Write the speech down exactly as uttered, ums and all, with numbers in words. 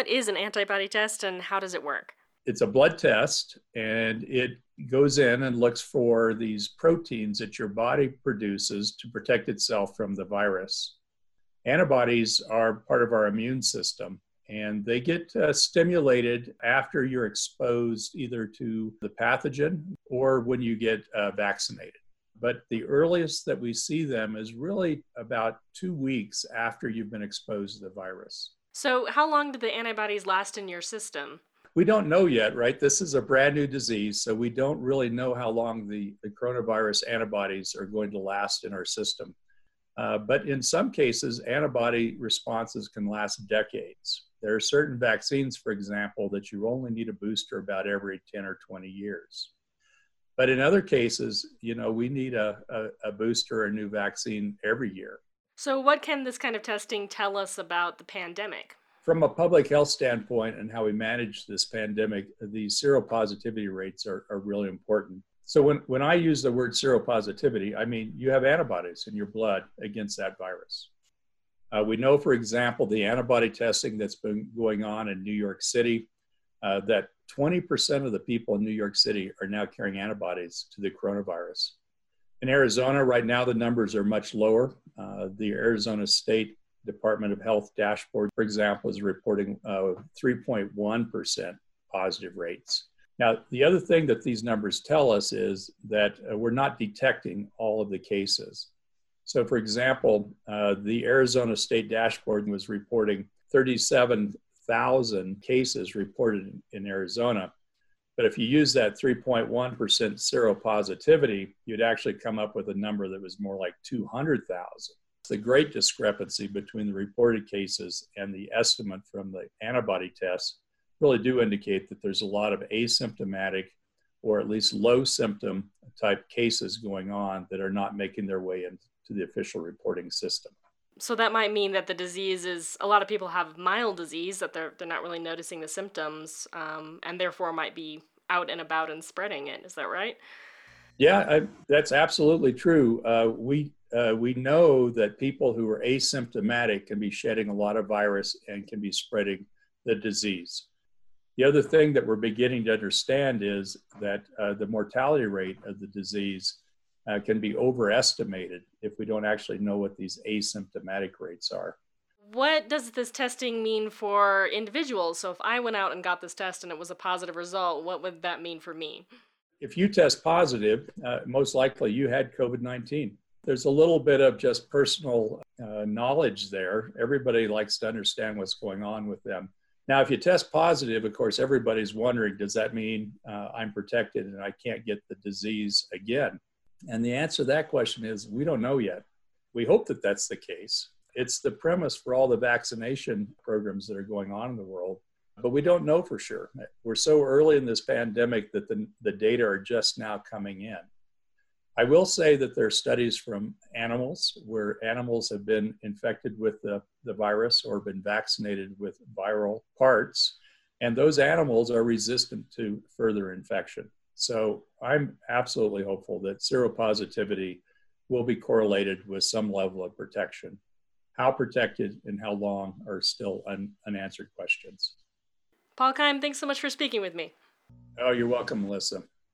what is an antibody test and how does it work? It's a blood test, and it goes in and looks for these proteins that your body produces to protect itself from the virus. Antibodies are part of our immune system, and they get uh, stimulated after you're exposed either to the pathogen or when you get uh, vaccinated. But the earliest that we see them is really about two weeks after you've been exposed to the virus. So, how long do the antibodies last in your system? We don't know yet, right? This is a brand new disease, so we don't really know how long the, the coronavirus antibodies are going to last in our system. Uh, but in some cases, antibody responses can last decades. There are certain vaccines, for example, that you only need a booster about every ten or twenty years. But in other cases, you know, we need a, a, a booster or a new vaccine every year. So, what can this kind of testing tell us about the pandemic? From a public health standpoint and how we manage this pandemic, the seropositivity rates are, are really important. So when, when I use the word seropositivity, I mean you have antibodies in your blood against that virus. Uh, we know, for example, the antibody testing that's been going on in New York City, uh, that twenty percent of the people in New York City are now carrying antibodies to the coronavirus. In Arizona, right now, the numbers are much lower. Uh, the Arizona State Department of Health dashboard, for example, is reporting uh, three point one percent positive rates. Now, the other thing that these numbers tell us is that uh, we're not detecting all of the cases. So, for example, uh, the Arizona State Dashboard was reporting thirty-seven thousand cases reported in Arizona. But if you use that three point one percent seropositivity, you'd actually come up with a number that was more like two hundred thousand. The great discrepancy between the reported cases and the estimate from the antibody tests really do indicate that there's a lot of asymptomatic or at least low symptom type cases going on that are not making their way into the official reporting system. So that might mean that the disease is, a lot of people have mild disease, that they're they're not really noticing the symptoms, um, and therefore might be out and about and spreading it. Is that right? Yeah, I, that's absolutely true. Uh, we uh, we know that people who are asymptomatic can be shedding a lot of virus and can be spreading the disease. The other thing that we're beginning to understand is that uh, the mortality rate of the disease uh, can be overestimated if we don't actually know what these asymptomatic rates are. What does this testing mean for individuals? So if I went out and got this test and it was a positive result, what would that mean for me? If you test positive, uh, most likely you had COVID nineteen. There's a little bit of just personal uh, knowledge there. Everybody likes to understand what's going on with them. Now, if you test positive, of course, everybody's wondering, does that mean uh, I'm protected and I can't get the disease again? And the answer to that question is we don't know yet. We hope that that's the case. It's the premise for all the vaccination programs that are going on in the world, but we don't know for sure. We're so early in this pandemic that the, the data are just now coming in. I will say that there are studies from animals where animals have been infected with the, the virus or been vaccinated with viral parts, and those animals are resistant to further infection. So I'm absolutely hopeful that seropositivity will be correlated with some level of protection. How protected and how long are still un, unanswered questions. Paul Keim, thanks so much for speaking with me. Oh, you're welcome, Melissa.